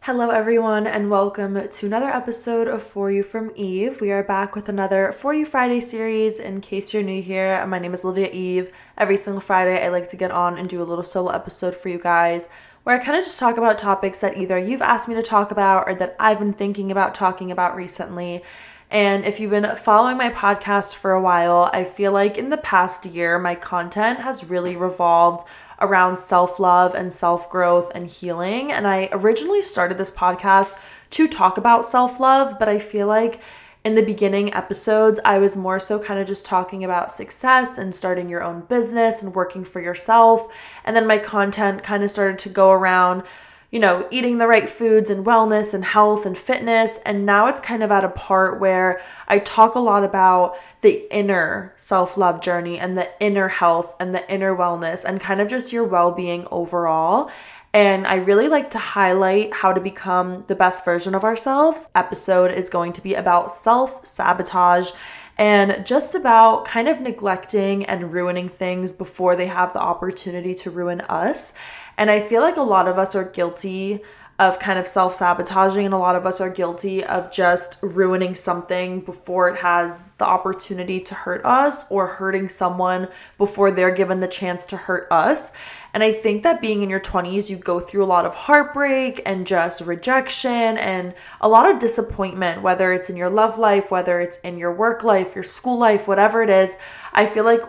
Hello, everyone, and welcome to another episode of For You from Eve. We are back with another For You Friday series. In case you're new here, my name is Olivia Eve. Every single Friday, I like to get on and do a little solo episode for you guys where I kind of just talk about topics that either you've asked me to talk about or that I've been thinking about talking about recently. And if you've been following my podcast for a while, I feel like in the past year, my content has really revolved around self-love and self-growth and healing. And I originally started this podcast to talk about self-love, but I feel like in the beginning episodes, I was more so kind of just talking about success and starting your own business and working for yourself. And then my content kind of started to go around eating the right foods and wellness and health and fitness. And now it's kind of at a part where I talk a lot about the inner self-love journey and the inner health and the inner wellness and kind of just your well-being overall. And I really like to highlight how to become the best version of ourselves. Episode is going to be about self-sabotage and just about kind of neglecting and ruining things before they have the opportunity to ruin us. And I feel like a lot of us are guilty of kind of self-sabotaging, and a lot of us are guilty of just ruining something before it has the opportunity to hurt us, or hurting someone before they're given the chance to hurt us. And I think that being in your 20s, you go through a lot of heartbreak and just rejection and a lot of disappointment, whether it's in your love life, whether it's in your work life, your school life, whatever it is. I feel like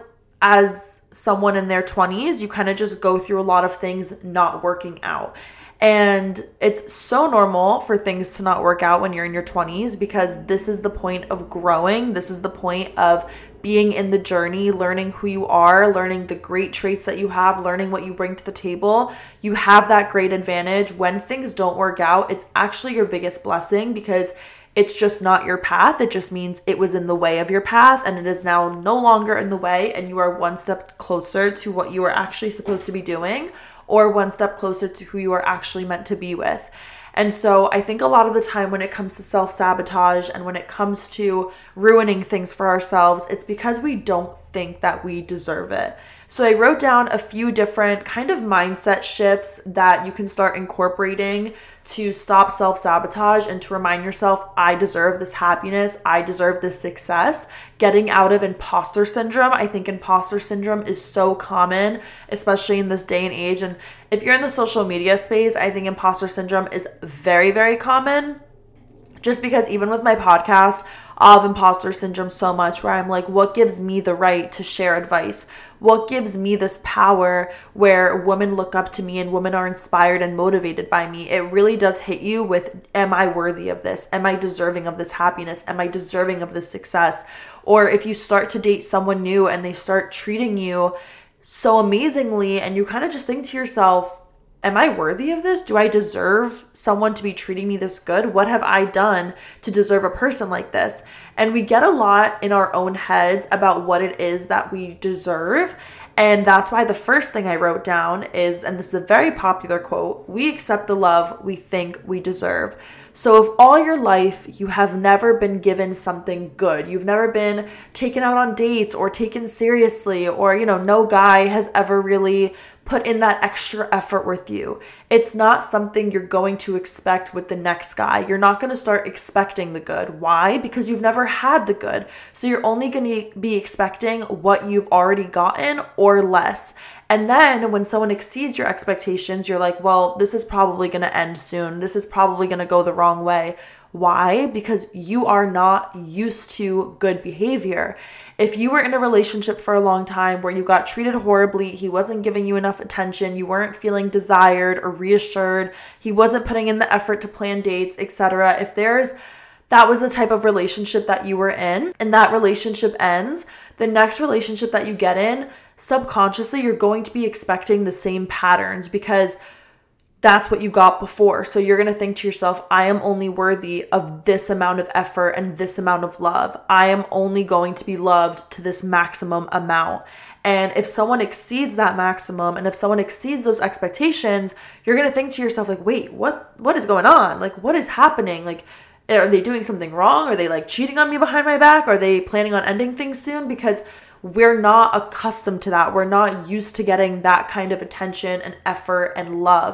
as someone in their 20s, you kind of just go through a lot of things not working out. And it's so normal for things to not work out when you're in your 20s, because this is the point of growing. This is the point of being in the journey, learning who you are, learning the great traits that you have, learning what you bring to the table. You have that great advantage. When things don't work out, it's actually your biggest blessing, because it's just not your path. It just means it was in the way of your path, and it is now no longer in the way, and you are one step closer to what you are actually supposed to be doing, or one step closer to who you are actually meant to be with. And so I think a lot of the time when it comes to self-sabotage and when it comes to ruining things for ourselves, it's because we don't think that we deserve it. So I wrote down a few different kind of mindset shifts that you can start incorporating to stop self-sabotage and to remind yourself, I deserve this happiness, I deserve this success. Getting out of imposter syndrome. I think imposter syndrome is so common, especially in this day and age. And if you're in the social media space, I think imposter syndrome is very, very common. Just because even with my podcast, I have imposter syndrome so much where I'm like, what gives me the right to share advice? What gives me this power where women look up to me and women are inspired and motivated by me? It really does hit you with, am I worthy of this? Am I deserving of this happiness? Am I deserving of this success? Or if you start to date someone new and they start treating you so amazingly and you kind of just think to yourself, am I worthy of this? Do I deserve someone to be treating me this good? What have I done to deserve a person like this? And we get a lot in our own heads about what it is that we deserve. And that's why the first thing I wrote down is, and this is a very popular quote, we accept the love we think we deserve. So if all your life you have never been given something good, you've never been taken out on dates or taken seriously, or, no guy has ever really put in that extra effort with you, it's not something you're going to expect with the next guy. You're not going to start expecting the good. Why? Because you've never had the good. So you're only going to be expecting what you've already gotten or less. And then when someone exceeds your expectations, you're like, well, this is probably going to end soon. This is probably going to go the wrong way. Why? Because you are not used to good behavior. If you were in a relationship for a long time where you got treated horribly, he wasn't giving you enough attention, you weren't feeling desired or reassured, he wasn't putting in the effort to plan dates, etc. If that was the type of relationship that you were in, and that relationship ends, the next relationship that you get in, subconsciously, you're going to be expecting the same patterns because that's what you got before. So you're going to think to yourself, I am only worthy of this amount of effort and this amount of love. I am only going to be loved to this maximum amount. And if someone exceeds that maximum, and if someone exceeds those expectations, you're going to think to yourself, like, wait, what is going on? Like, what is happening? Like, are they doing something wrong? Are they like cheating on me behind my back? Are they planning on ending things soon? Because we're not accustomed to that. We're not used to getting that kind of attention and effort and love.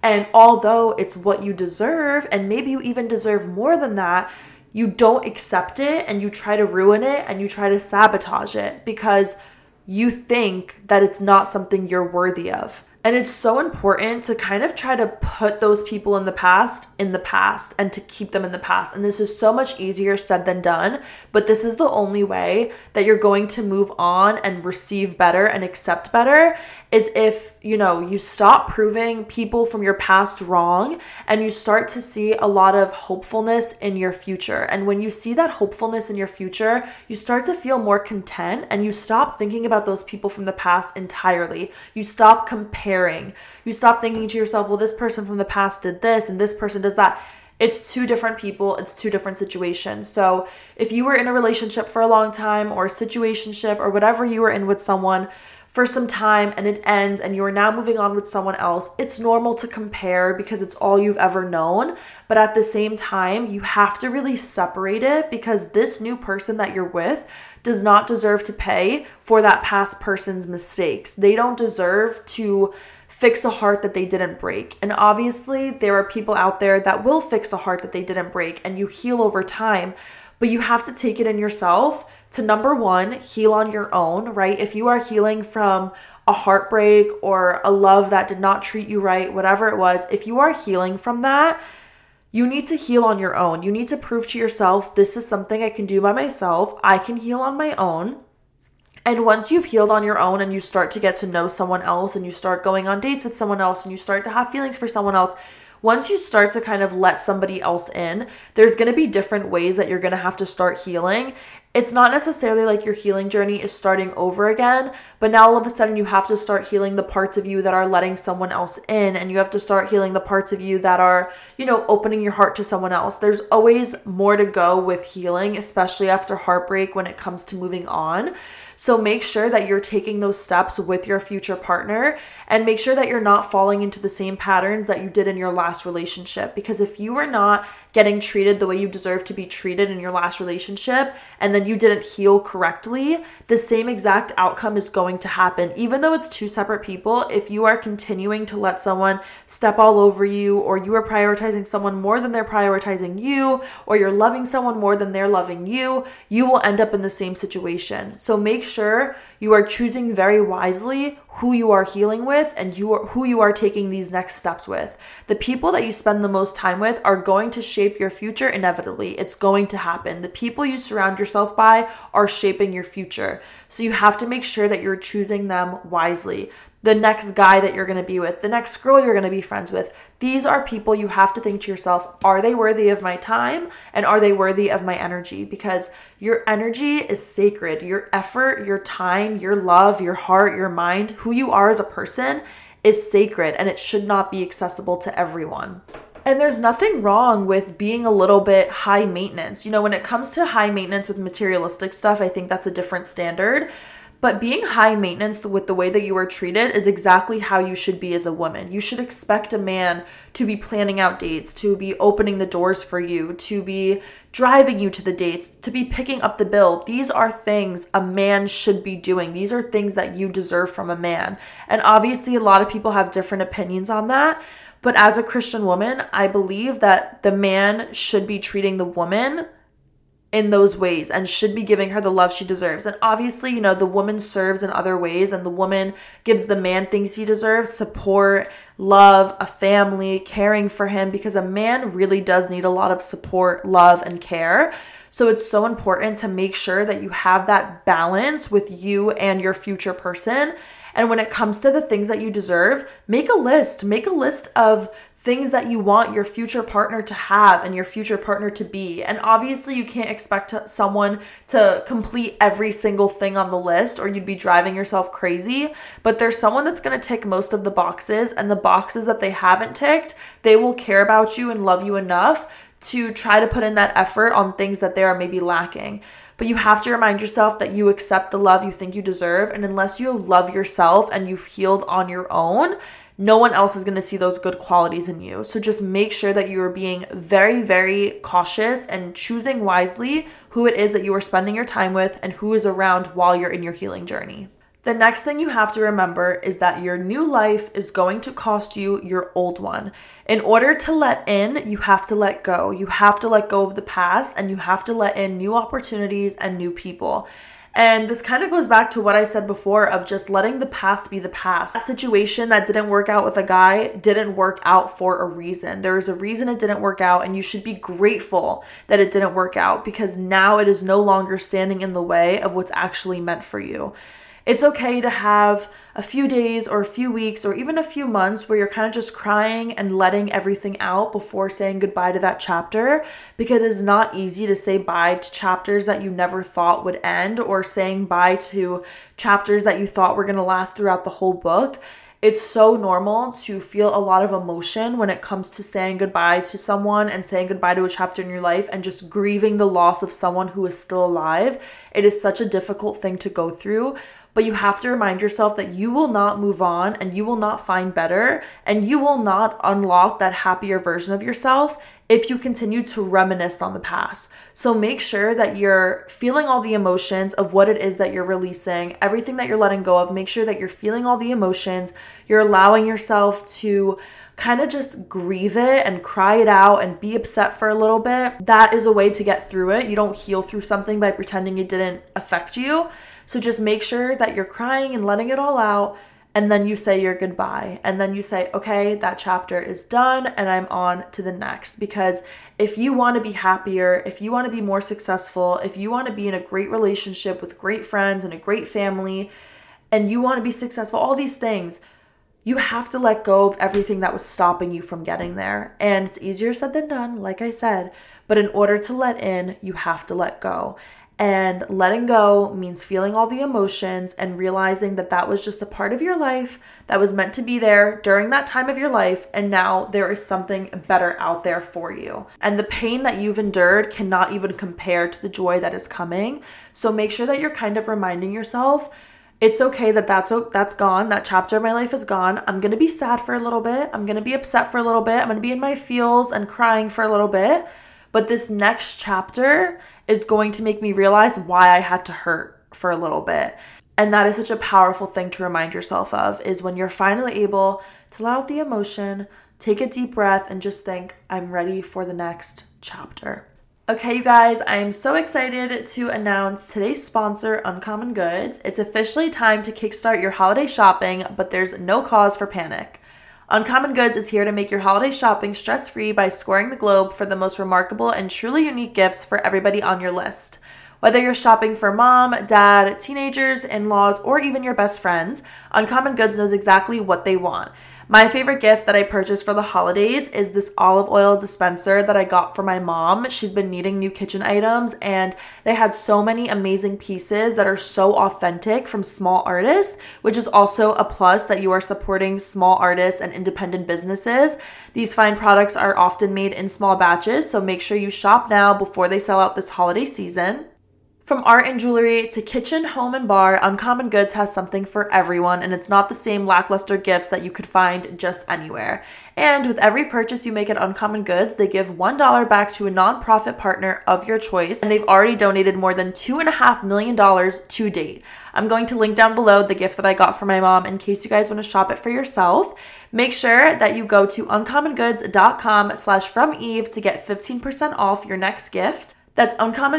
And although it's what you deserve, and maybe you even deserve more than that, you don't accept it and you try to ruin it and you try to sabotage it because you think that it's not something you're worthy of. And it's so important to kind of try to put those people in the past and to keep them in the past. And this is so much easier said than done, but this is the only way that you're going to move on and receive better and accept better is if, you stop proving people from your past wrong and you start to see a lot of hopefulness in your future. And when you see that hopefulness in your future, you start to feel more content and you stop thinking about those people from the past entirely. You stop comparing. You stop thinking to yourself, well, this person from the past did this and this person does that. It's two different people. It's two different situations. So if you were in a relationship for a long time or a situationship or whatever you were in with someone for some time and it ends and you are now moving on with someone else, it's normal to compare because it's all you've ever known. But at the same time, you have to really separate it because this new person that you're with does not deserve to pay for that past person's mistakes. They don't deserve to fix a heart that they didn't break. And obviously, there are people out there that will fix a heart that they didn't break and you heal over time. But you have to take it in yourself to, number one, heal on your own, right? If you are healing from a heartbreak or a love that did not treat you right, whatever it was, if you are healing from that, you need to heal on your own. You need to prove to yourself, this is something I can do by myself. I can heal on my own. And once you've healed on your own and you start to get to know someone else and you start going on dates with someone else and you start to have feelings for someone else, once you start to kind of let somebody else in, there's going to be different ways that you're going to have to start healing. It's not necessarily like your healing journey is starting over again, but now all of a sudden you have to start healing the parts of you that are letting someone else in, and you have to start healing the parts of you that are, opening your heart to someone else. There's always more to go with healing, especially after heartbreak when it comes to moving on. So make sure that you're taking those steps with your future partner and make sure that you're not falling into the same patterns that you did in your last relationship. Because if you are not getting treated the way you deserve to be treated in your last relationship and then you didn't heal correctly, the same exact outcome is going to happen. Even though it's two separate people, if you are continuing to let someone step all over you, or you are prioritizing someone more than they're prioritizing you, or you're loving someone more than they're loving you, you will end up in the same situation. So make sure you are choosing very wisely who you are healing with and who you are taking these next steps with. The people that you spend the most time with are going to shape your future inevitably. It's going to happen. The people you surround yourself by are shaping your future. So you have to make sure that you're choosing them wisely. The next guy that you're going to be with, the next girl you're going to be friends with, these are people you have to think to yourself, are they worthy of my time and are they worthy of my energy? Because your energy is sacred. Your effort, your time, your love, your heart, your mind, who you are as a person is sacred and it should not be accessible to everyone. And there's nothing wrong with being a little bit high maintenance. When it comes to high maintenance with materialistic stuff, I think that's a different standard. But being high maintenance with the way that you are treated is exactly how you should be as a woman. You should expect a man to be planning out dates, to be opening the doors for you, to be driving you to the dates, to be picking up the bill. These are things a man should be doing. These are things that you deserve from a man. And obviously, a lot of people have different opinions on that. But as a Christian woman, I believe that the man should be treating the woman in those ways and should be giving her the love she deserves. And obviously, the woman serves in other ways and the woman gives the man things he deserves: support, love, a family, caring for him, because a man really does need a lot of support, love, and care. So it's so important to make sure that you have that balance with you and your future person. And when it comes to the things that you deserve, make a list of things that you want your future partner to have and your future partner to be. And obviously you can't expect someone to complete every single thing on the list or you'd be driving yourself crazy. But there's someone that's going to tick most of the boxes, and the boxes that they haven't ticked, they will care about you and love you enough to try to put in that effort on things that they are maybe lacking. But you have to remind yourself that you accept the love you think you deserve. And unless you love yourself and you've healed on your own, no one else is going to see those good qualities in you. So just make sure that you are being very, very cautious and choosing wisely who it is that you are spending your time with and who is around while you're in your healing journey. The next thing you have to remember is that your new life is going to cost you your old one. In order to let in, you have to let go. You have to let go of the past, and you have to let in new opportunities and new people. And this kind of goes back to what I said before of just letting the past be the past. That situation that didn't work out with a guy didn't work out for a reason. There is a reason it didn't work out, and you should be grateful that it didn't work out, because now it is no longer standing in the way of what's actually meant for you. It's okay to have a few days or a few weeks or even a few months where you're kind of just crying and letting everything out before saying goodbye to that chapter, because it is not easy to say bye to chapters that you never thought would end, or saying bye to chapters that you thought were going to last throughout the whole book. It's so normal to feel a lot of emotion when it comes to saying goodbye to someone and saying goodbye to a chapter in your life and just grieving the loss of someone who is still alive. It is such a difficult thing to go through, but you have to remind yourself that you will not move on, and you will not find better, and you will not unlock that happier version of yourself if you continue to reminisce on the past. So make sure that you're feeling all the emotions of what it is that you're releasing, everything that you're letting go of. Make sure that you're feeling all the emotions. You're allowing yourself to kind of just grieve it and cry it out and be upset for a little bit. That is a way to get through it. You don't heal through something by pretending it didn't affect you. So just make sure that you're crying and letting it all out, and then you say your goodbye. And then you say, okay, that chapter is done and I'm on to the next. Because if you want to be happier, if you want to be more successful, if you want to be in a great relationship with great friends and a great family, and you want to be successful, all these things, you have to let go of everything that was stopping you from getting there. And it's easier said than done, like I said, but in order to let in, you have to let go. And letting go means feeling all the emotions and realizing that that was just a part of your life that was meant to be there during that time of your life. And now there is something better out there for you. And the pain that you've endured cannot even compare to the joy that is coming. So make sure that you're kind of reminding yourself, it's okay that that's gone. That chapter of my life is gone. I'm going to be sad for a little bit. I'm going to be upset for a little bit. I'm going to be in my feels and crying for a little bit. But this next chapter is going to make me realize why I had to hurt for a little bit. And that is such a powerful thing to remind yourself of, is when you're finally able to let out the emotion, take a deep breath, and just think, I'm ready for the next chapter. Okay, you guys, I am so excited to announce today's sponsor, Uncommon Goods. It's officially time to kickstart your holiday shopping, but there's no cause for panic. Uncommon Goods is here to make your holiday shopping stress-free by scoring the globe for the most remarkable and truly unique gifts for everybody on your list. Whether you're shopping for mom, dad, teenagers, in-laws, or even your best friends, Uncommon Goods knows exactly what they want. My favorite gift that I purchased for the holidays is this olive oil dispenser that I got for my mom. She's been needing new kitchen items, and they had so many amazing pieces that are so authentic from small artists, which is also a plus that you are supporting small artists and independent businesses. These fine products are often made in small batches, so make sure you shop now before they sell out this holiday season. From art and jewelry to kitchen, home, and bar, Uncommon Goods has something for everyone, and it's not the same lackluster gifts that you could find just anywhere. And with every purchase you make at Uncommon Goods, they give $1 back to a nonprofit partner of your choice, and they've already donated more than $2.5 million to date. I'm going to link down below the gift that I got for my mom in case you guys want to shop it for yourself. Make sure that you go to uncommongoods.com/fromeve to get 15% off your next gift. That's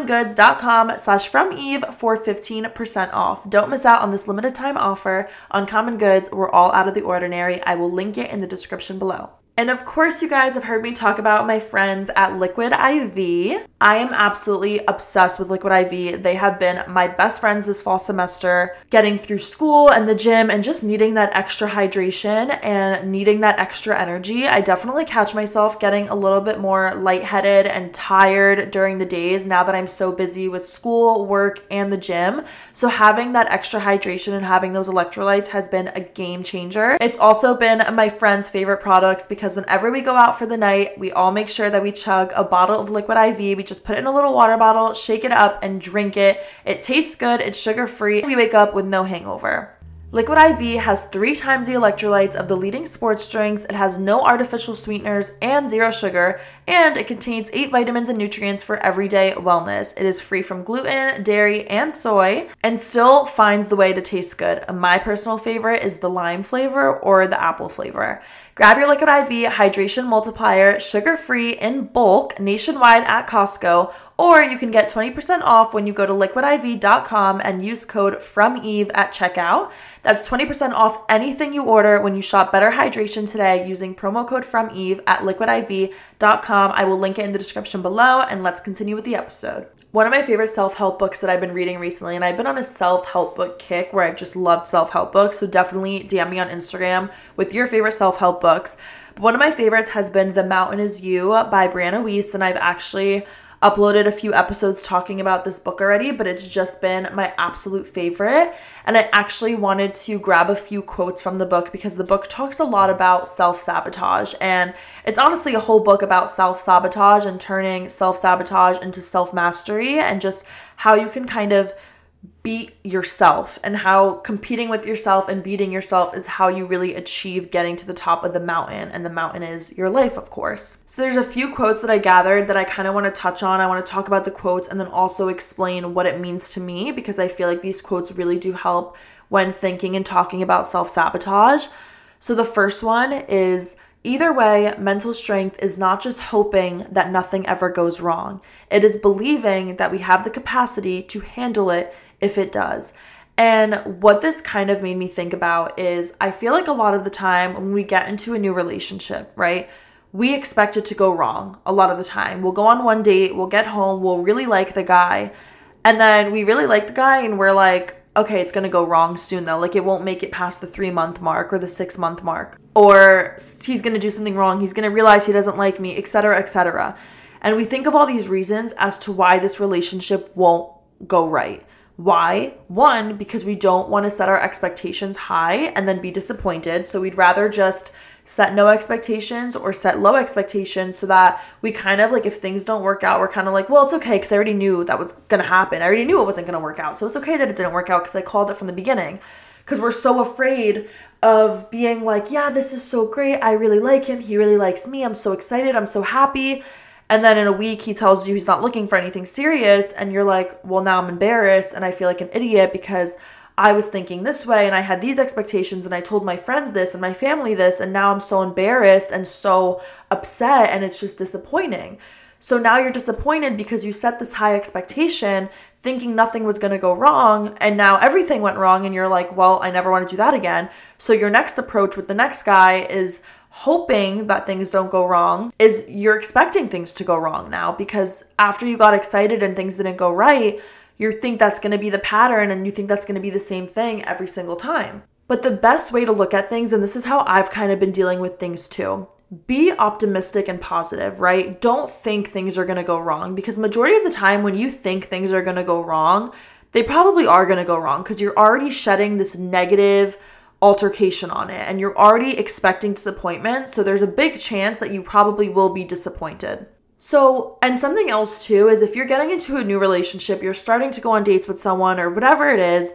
uncommongoods.com/fromeve for 15% off. Don't miss out on this limited time offer. Uncommon Goods, we're all out of the ordinary. I will link it in the description below. And of course, you guys have heard me talk about my friends at Liquid IV. I am absolutely obsessed with Liquid IV. They have been my best friends this fall semester, getting through school and the gym and just needing that extra hydration and needing that extra energy. I definitely catch myself getting a little bit more lightheaded and tired during the days now that I'm so busy with school, work, and the gym. So having that extra hydration and having those electrolytes has been a game changer. It's also been my friends' favorite products because whenever we go out for the night, we all make sure that we chug a bottle of Liquid IV. We just put it in a little water bottle, shake it up, and drink it. It tastes good. It's sugar-free. We wake up with no hangover. Liquid IV has 3 times the electrolytes of the leading sports drinks, it has no artificial sweeteners and 0 sugar, and it contains 8 vitamins and nutrients for everyday wellness. It is free from gluten, dairy, and soy, and still finds the way to taste good. My personal favorite is the lime flavor or the apple flavor. Grab your Liquid IV Hydration Multiplier, sugar-free in bulk, nationwide at Costco, or you can get 20% off when you go to liquidiv.com and use code FROMEVE at checkout. That's 20% off anything you order when you shop Better Hydration today using promo code FROMEVE at liquidiv.com. I will link it in the description below, and let's continue with the episode. One of my favorite self-help books that I've been reading recently, and I've been on a self-help book kick where I've just loved self-help books, so definitely DM me on Instagram with your favorite self-help books. But one of my favorites has been The Mountain Is You by Brianna Wiest, and I've actually uploaded a few episodes talking about this book already, but it's just been my absolute favorite. And I actually wanted to grab a few quotes from the book because the book talks a lot about self-sabotage. And it's honestly a whole book about self-sabotage and turning self-sabotage into self-mastery and just how you can kind of beat yourself and how competing with yourself and beating yourself is how you really achieve getting to the top of the mountain. And the mountain is your life, of course. So there's a few quotes that I gathered that I kind of want to touch on. I want to talk about the quotes and then also explain what it means to me because I feel like these quotes really do help when thinking and talking about self-sabotage. So the first one is, either way, mental strength is not just hoping that nothing ever goes wrong. It is believing that we have the capacity to handle it if it does. And what this kind of made me think about is I feel like a lot of the time when we get into a new relationship, right, we expect it to go wrong a lot of the time. We'll go on one date, we'll get home, we'll really like the guy, and then we really like the guy and we're like, okay, it's going to go wrong soon though. Like it won't make it past the 3-month mark or the 6-month mark. Or he's going to do something wrong. He's going to realize he doesn't like me, etc., etc. And we think of all these reasons as to why this relationship won't go right. Why? One, because we don't want to set our expectations high and then be disappointed. So we'd rather just set no expectations or set low expectations so that we kind of like, if things don't work out, we're kind of like, well, it's okay because I already knew that was going to happen. I already knew it wasn't going to work out. So it's okay that it didn't work out because I called it from the beginning. Because we're so afraid of being like, yeah, this is so great. I really like him. He really likes me. I'm so excited. I'm so happy. And then in a week, he tells you he's not looking for anything serious. And you're like, well, now I'm embarrassed. And I feel like an idiot because I was thinking this way and I had these expectations and I told my friends this and my family this. And now I'm so embarrassed and so upset and it's just disappointing. So now you're disappointed because you set this high expectation thinking nothing was going to go wrong. And now everything went wrong. And you're like, well, I never want to do that again. So your next approach with the next guy is hoping that things don't go wrong, is you're expecting things to go wrong now because after you got excited and things didn't go right, you think that's going to be the pattern and you think that's going to be the same thing every single time. But the best way to look at things, and this is how I've kind of been dealing with things too, be optimistic and positive, right? Don't think things are going to go wrong because majority of the time when you think things are going to go wrong, they probably are going to go wrong because you're already shedding this negative altercation on it and you're already expecting disappointment. So there's a big chance that you probably will be disappointed. So, and something else too is if you're getting into a new relationship, you're starting to go on dates with someone or whatever it is,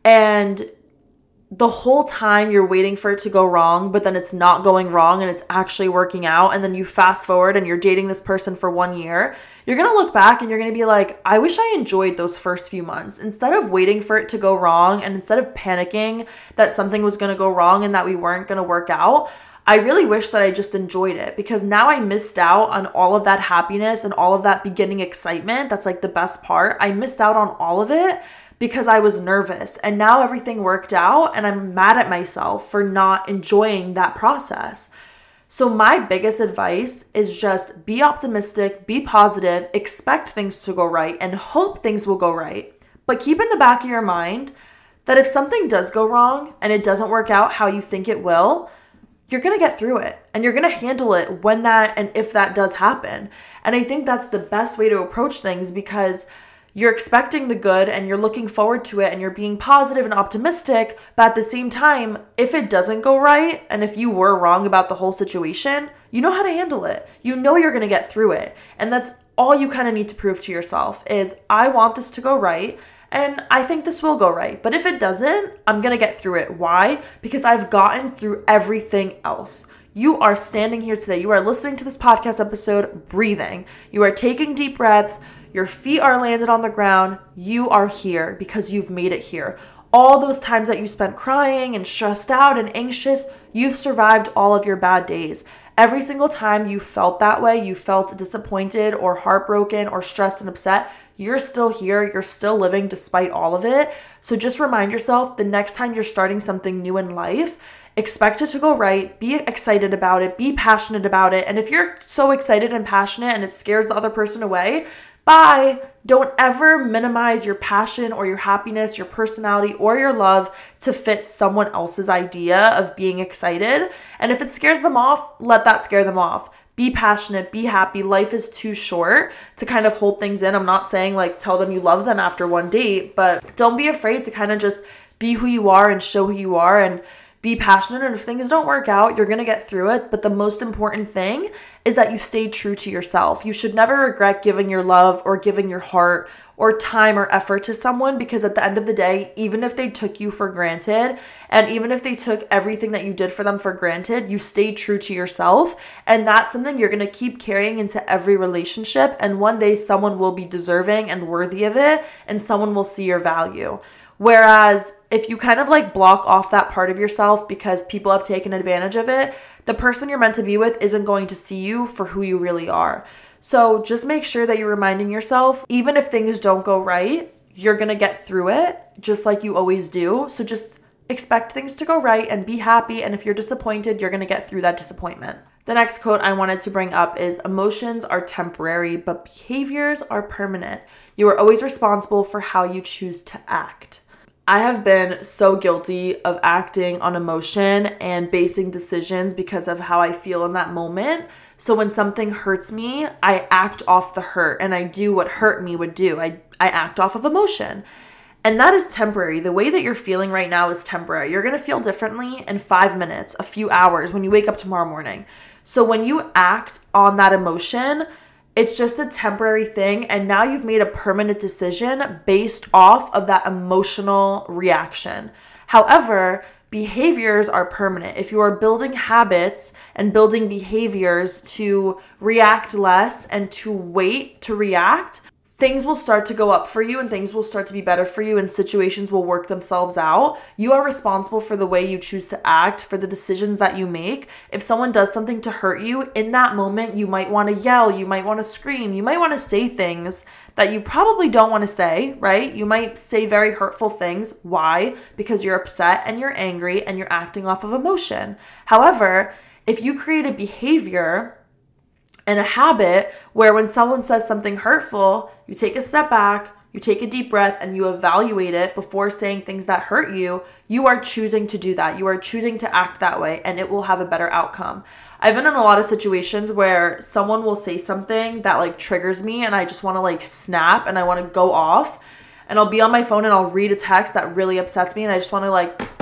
and the whole time you're waiting for it to go wrong, but then it's not going wrong and it's actually working out. And then you fast forward and you're dating this person for 1 year. You're going to look back and you're going to be like, I wish I enjoyed those first few months instead of waiting for it to go wrong. And instead of panicking that something was going to go wrong and that we weren't going to work out, I really wish that I just enjoyed it because now I missed out on all of that happiness and all of that beginning excitement. That's like the best part. I missed out on all of it because I was nervous and now everything worked out and I'm mad at myself for not enjoying that process. So my biggest advice is just be optimistic, be positive, expect things to go right and hope things will go right. But keep in the back of your mind that if something does go wrong and it doesn't work out how you think it will, you're going to get through it and you're going to handle it when that and if that does happen. And I think that's the best way to approach things because you're expecting the good and you're looking forward to it and you're being positive and optimistic. But at the same time, if it doesn't go right and if you were wrong about the whole situation, you know how to handle it. You know you're going to get through it. And that's all you kind of need to prove to yourself is I want this to go right. And I think this will go right. But if it doesn't, I'm going to get through it. Why? Because I've gotten through everything else. You are standing here today. You are listening to this podcast episode, breathing. You are taking deep breaths. Your feet are landed on the ground. You are here because you've made it here. All those times that you spent crying and stressed out and anxious, you've survived all of your bad days. Every single time you felt that way, you felt disappointed or heartbroken or stressed and upset, you're still here. You're still living despite all of it. So just remind yourself the next time you're starting something new in life, expect it to go right, be excited about it, be passionate about it. And if you're so excited and passionate and it scares the other person away, bye. Don't ever minimize your passion or your happiness, your personality, or your love to fit someone else's idea of being excited. And if it scares them off, let that scare them off. Be passionate, be happy. Life is too short to kind of hold things in. I'm not saying like tell them you love them after one date, but don't be afraid to kind of just be who you are and show who you are and be passionate. And if things don't work out, you're going to get through it. But the most important thing is that you stay true to yourself. You should never regret giving your love or giving your heart or time or effort to someone, because at the end of the day, even if they took you for granted and even if they took everything that you did for them for granted, you stayed true to yourself. And that's something you're going to keep carrying into every relationship. And one day someone will be deserving and worthy of it, and someone will see your value. Whereas if you kind of like block off that part of yourself because people have taken advantage of it, the person you're meant to be with isn't going to see you for who you really are. So just make sure that you're reminding yourself, even if things don't go right, you're going to get through it just like you always do. So just expect things to go right and be happy. And if you're disappointed, you're going to get through that disappointment. The next quote I wanted to bring up is, emotions are temporary, but behaviors are permanent. You are always responsible for how you choose to act. I have been so guilty of acting on emotion and basing decisions because of how I feel in that moment. So when something hurts me, I act off the hurt and I do what hurt me would do. I act off of emotion. And that is temporary. The way that you're feeling right now is temporary. You're going to feel differently in 5 minutes, a few hours, when you wake up tomorrow morning. So when you act on that emotion, it's just a temporary thing, and now you've made a permanent decision based off of that emotional reaction. However, behaviors are permanent. If you are building habits and building behaviors to react less and to wait to react, things will start to go up for you and things will start to be better for you and situations will work themselves out. You are responsible for the way you choose to act, for the decisions that you make. If someone does something to hurt you, in that moment, you might want to yell, you might want to scream, you might want to say things that you probably don't want to say, right? You might say very hurtful things. Why? Because you're upset and you're angry and you're acting off of emotion. However, if you create a behavior and a habit where when someone says something hurtful, you take a step back, you take a deep breath, and you evaluate it before saying things that hurt you, you are choosing to do that. You are choosing to act that way, and it will have a better outcome. I've been in a lot of situations where someone will say something that like triggers me and I just want to like snap and I want to go off, and I'll be on my phone and I'll read a text that really upsets me and I just want to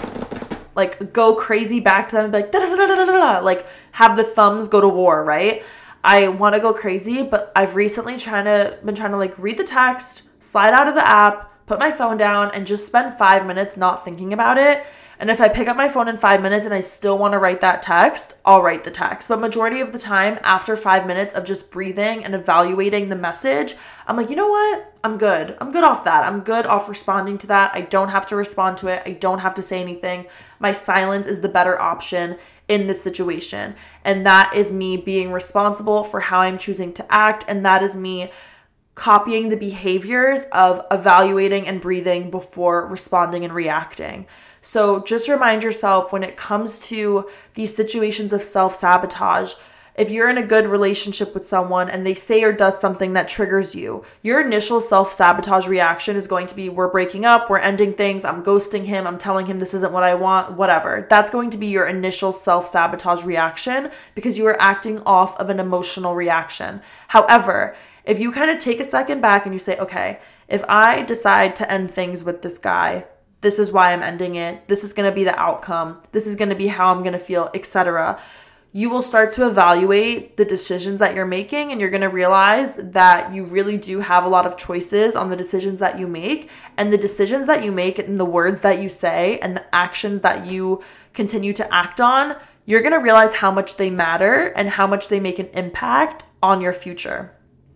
like go crazy back to them and be like, da, da, da, da, da, da, like have the thumbs go to war, right? I want to go crazy, but I've recently been trying to like read the text, slide out of the app, put my phone down, and just spend 5 minutes not thinking about it. And if I pick up my phone in 5 minutes and I still want to write that text, I'll write the text. But majority of the time, after 5 minutes of just breathing and evaluating the message, I'm like, you know what? I'm good. I'm good off that. I'm good off responding to that. I don't have to respond to it. I don't have to say anything. My silence is the better option in this situation. And that is me being responsible for how I'm choosing to act. And that is me copying the behaviors of evaluating and breathing before responding and reacting. So just remind yourself when it comes to these situations of self-sabotage, if you're in a good relationship with someone and they say or does something that triggers you, your initial self-sabotage reaction is going to be, we're breaking up, we're ending things, I'm ghosting him, I'm telling him this isn't what I want, whatever. That's going to be your initial self-sabotage reaction because you are acting off of an emotional reaction. However, if you kind of take a second back and you say, okay, if I decide to end things with this guy, this is why I'm ending it, this is going to be the outcome, this is going to be how I'm going to feel, etc., you will start to evaluate the decisions that you're making, and you're going to realize that you really do have a lot of choices on the decisions that you make, and the decisions that you make and the words that you say and the actions that you continue to act on, you're going to realize how much they matter and how much they make an impact on your future.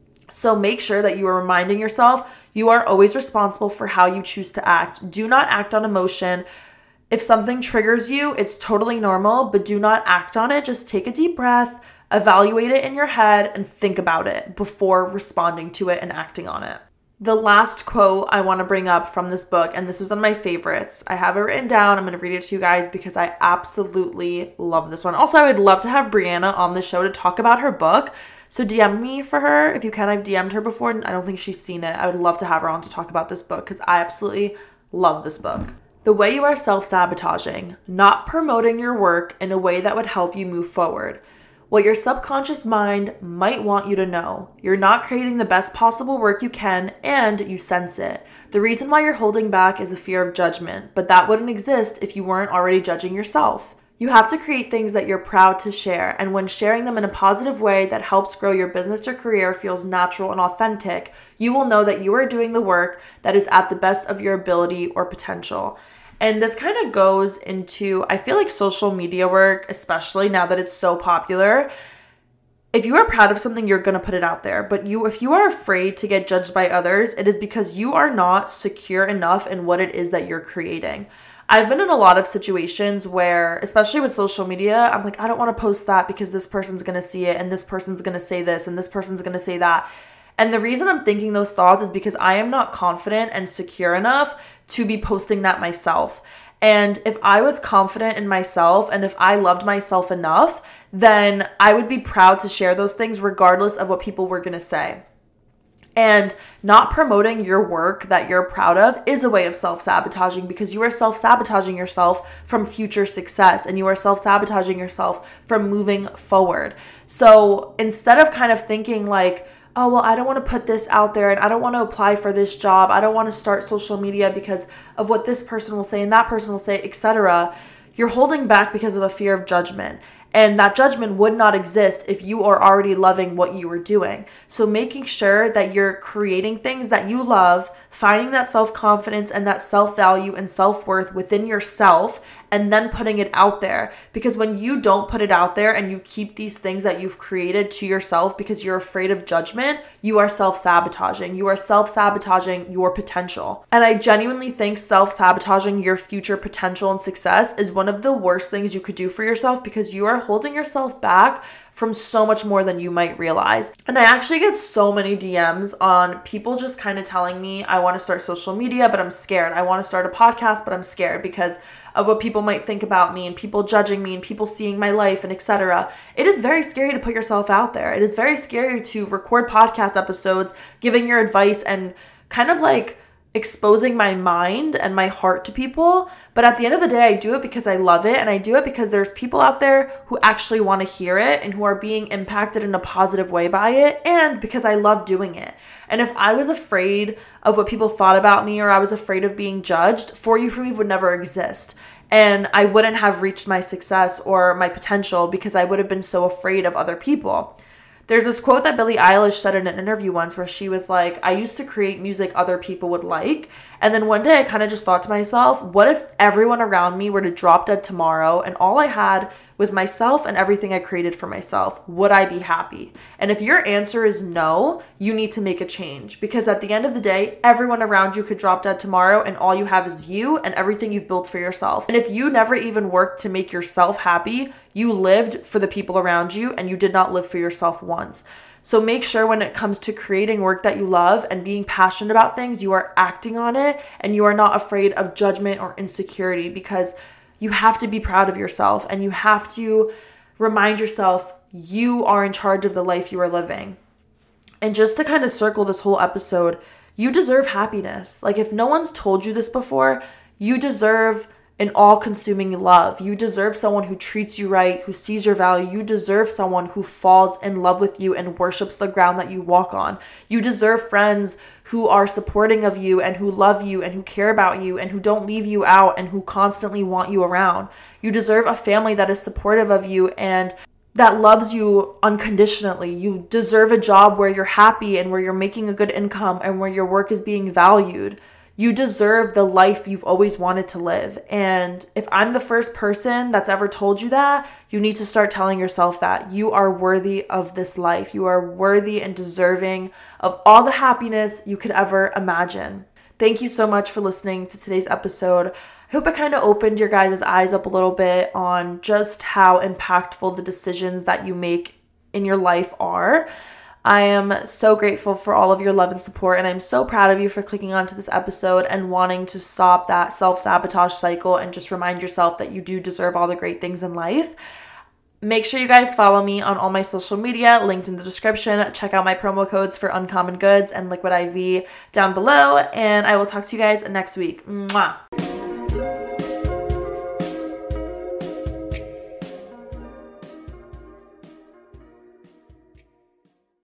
So make sure that you are reminding yourself you are always responsible for how you choose to act. Do not act on emotion. If something triggers you, it's totally normal, but do not act on it. Just take a deep breath, evaluate it in your head, and think about it before responding to it and acting on it. The last quote I want to bring up from this book, and this was one of my favorites. I have it written down. I'm going to read it to you guys because I absolutely love this one. Also, I would love to have Brianna on the show to talk about her book. So DM me for her if you can. I've DM'd her before, and I don't think she's seen it. I would love to have her on to talk about this book because I absolutely love this book. The way you are self-sabotaging, not promoting your work in a way that would help you move forward. What your subconscious mind might want you to know. You're not creating the best possible work you can, and you sense it. The reason why you're holding back is a fear of judgment, but that wouldn't exist if you weren't already judging yourself. You have to create things that you're proud to share, and when sharing them in a positive way that helps grow your business or career feels natural and authentic, you will know that you are doing the work that is at the best of your ability or potential. And this kind of goes into, I feel like social media work, especially now that it's so popular. If you are proud of something, you're going to put it out there. But if you are afraid to get judged by others, it is because you are not secure enough in what it is that you're creating. I've been in a lot of situations where, especially with social media, I'm like, I don't want to post that because this person's going to see it and this person's going to say this and this person's going to say that. And the reason I'm thinking those thoughts is because I am not confident and secure enough to be posting that myself. And if I was confident in myself and if I loved myself enough, then I would be proud to share those things regardless of what people were going to say. And not promoting your work that you're proud of is a way of self-sabotaging because you are self-sabotaging yourself from future success and you are self-sabotaging yourself from moving forward. So instead of kind of thinking like, oh, well, I don't want to put this out there and I don't want to apply for this job. I don't want to start social media because of what this person will say and that person will say, etc. You're holding back because of a fear of judgment. And that judgment would not exist if you are already loving what you are doing. So making sure that you're creating things that you love, finding that self-confidence and that self-value and self-worth within yourself, and then putting it out there. Because when you don't put it out there and you keep these things that you've created to yourself because you're afraid of judgment, you are self-sabotaging. You are self-sabotaging your potential. And I genuinely think self-sabotaging your future potential and success is one of the worst things you could do for yourself because you are holding yourself back from so much more than you might realize. And I actually get so many DMs on people just kind of telling me, I want to start social media, but I'm scared. I want to start a podcast, but I'm scared because of what people might think about me and people judging me and people seeing my life and etc. It is very scary to put yourself out there. It is very scary to record podcast episodes, giving your advice and kind of like exposing my mind and my heart to people. But at the end of the day, I do it because I love it. And I do it because there's people out there who actually want to hear it and who are being impacted in a positive way by it. And because I love doing it. And if I was afraid of what people thought about me or I was afraid of being judged, For You From Eve would never exist. And I wouldn't have reached my success or my potential because I would have been so afraid of other people. There's this quote that Billie Eilish said in an interview once where she was like, I used to create music other people would like. And then one day I kind of just thought to myself, what if everyone around me were to drop dead tomorrow and all I had was myself and everything I created for myself? Would I be happy? And if your answer is no, you need to make a change because at the end of the day, everyone around you could drop dead tomorrow and all you have is you and everything you've built for yourself. And if you never even worked to make yourself happy, you lived for the people around you and you did not live for yourself once. So make sure when it comes to creating work that you love and being passionate about things, you are acting on it and you are not afraid of judgment or insecurity because you have to be proud of yourself and you have to remind yourself you are in charge of the life you are living. And just to kind of circle this whole episode, you deserve happiness. Like if no one's told you this before, you deserve an all-consuming love. You deserve someone who treats you right, who sees your value. You deserve someone who falls in love with you and worships the ground that you walk on. You deserve friends who are supporting of you and who love you and who care about you and who don't leave you out and who constantly want you around. You deserve a family that is supportive of you and that loves you unconditionally. You deserve a job where you're happy and where you're making a good income and where your work is being valued. You deserve the life you've always wanted to live. And if I'm the first person that's ever told you that, you need to start telling yourself that you are worthy of this life. You are worthy and deserving of all the happiness you could ever imagine. Thank you so much for listening to today's episode. I hope it kind of opened your guys' eyes up a little bit on just how impactful the decisions that you make in your life are. I am so grateful for all of your love and support, and I'm so proud of you for clicking onto this episode and wanting to stop that self-sabotage cycle and just remind yourself that you do deserve all the great things in life. Make sure you guys follow me on all my social media, linked in the description. Check out my promo codes for Uncommon Goods and Liquid IV down below, and I will talk to you guys next week. Mwah!